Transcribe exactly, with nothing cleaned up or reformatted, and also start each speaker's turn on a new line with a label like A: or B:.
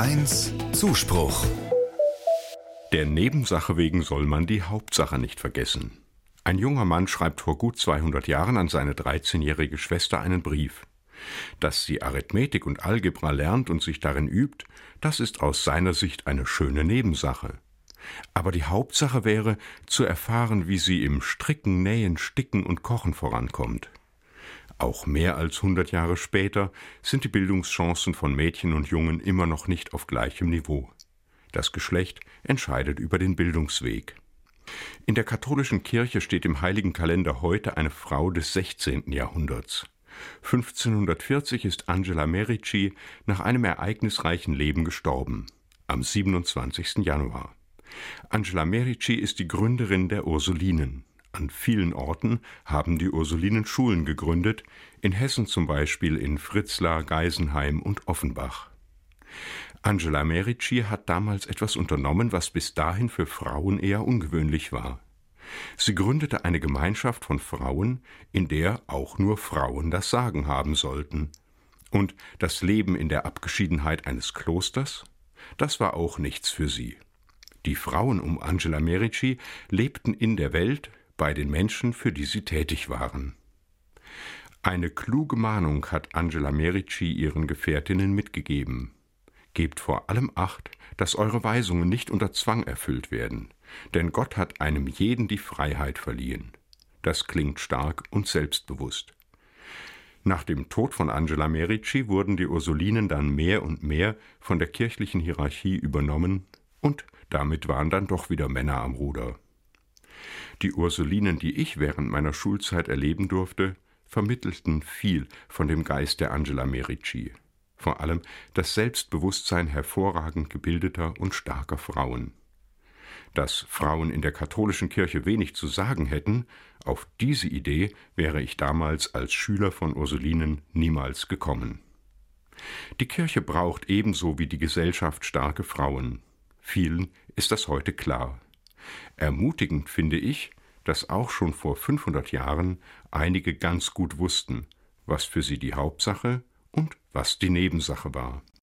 A: eins Zuspruch.
B: Der Nebensache wegen soll man die Hauptsache nicht vergessen. Ein junger Mann schreibt vor gut zweihundert Jahren an seine dreizehnjährige Schwester einen Brief. Dass sie Arithmetik und Algebra lernt und sich darin übt, das ist aus seiner Sicht eine schöne Nebensache. Aber die Hauptsache wäre, zu erfahren, wie sie im Stricken, Nähen, Sticken und Kochen vorankommt. Auch mehr als hundert Jahre später sind die Bildungschancen von Mädchen und Jungen immer noch nicht auf gleichem Niveau. Das Geschlecht entscheidet über den Bildungsweg. In der katholischen Kirche steht im heiligen Kalender heute eine Frau des sechzehnten Jahrhunderts. fünfzehnhundertvierzig ist Angela Merici nach einem ereignisreichen Leben gestorben, am siebenundzwanzigsten Januar. Angela Merici ist die Gründerin der Ursulinen. An vielen Orten haben die Ursulinen Schulen gegründet, in Hessen zum Beispiel in Fritzlar, Geisenheim und Offenbach. Angela Merici hat damals etwas unternommen, was bis dahin für Frauen eher ungewöhnlich war. Sie gründete eine Gemeinschaft von Frauen, in der auch nur Frauen das Sagen haben sollten. Und das Leben in der Abgeschiedenheit eines Klosters, das war auch nichts für sie. Die Frauen um Angela Merici lebten in der Welt, bei den Menschen, für die sie tätig waren. Eine kluge Mahnung hat Angela Merici ihren Gefährtinnen mitgegeben. Gebt vor allem Acht, dass eure Weisungen nicht unter Zwang erfüllt werden, denn Gott hat einem jeden die Freiheit verliehen. Das klingt stark und selbstbewusst. Nach dem Tod von Angela Merici wurden die Ursulinen dann mehr und mehr von der kirchlichen Hierarchie übernommen und damit waren dann doch wieder Männer am Ruder. Die Ursulinen, die ich während meiner Schulzeit erleben durfte, vermittelten viel von dem Geist der Angela Merici. Vor allem das Selbstbewusstsein hervorragend gebildeter und starker Frauen. Dass Frauen in der katholischen Kirche wenig zu sagen hätten, auf diese Idee wäre ich damals als Schüler von Ursulinen niemals gekommen. Die Kirche braucht ebenso wie die Gesellschaft starke Frauen. Vielen ist das heute klar. Ermutigend finde ich, dass auch schon vor fünfhundert Jahren einige ganz gut wussten, was für sie die Hauptsache und was die Nebensache war.